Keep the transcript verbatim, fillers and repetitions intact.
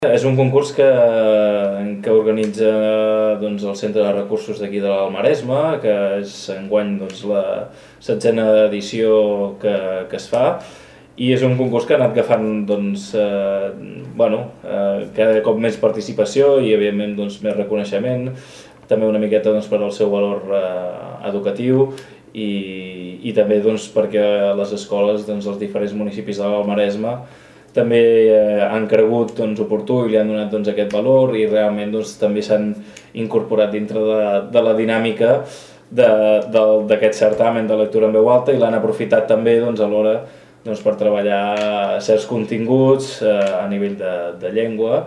És un concurs que, que organitza doncs, el Centre de Recursos d'aquí de l'Alt Maresme, que és enguany doncs, la setzena edició que, que es fa, i és un concurs que ha anat agafant doncs, eh, bueno, eh, cada cop més participació i evidentment doncs, més reconeixement, també una miqueta doncs, per al seu valor eh, educatiu i, i també doncs, perquè les escoles dels doncs, diferents municipis de l'Alt Maresme també eh, han cregut doncs, oportú i li han donat doncs, aquest valor i realment doncs, també s'han incorporat dintre de, de la dinàmica d'aquest certamen de lectura en veu alta i l'han aprofitat també doncs, alhora doncs, per treballar certs continguts eh, a nivell de, de llengua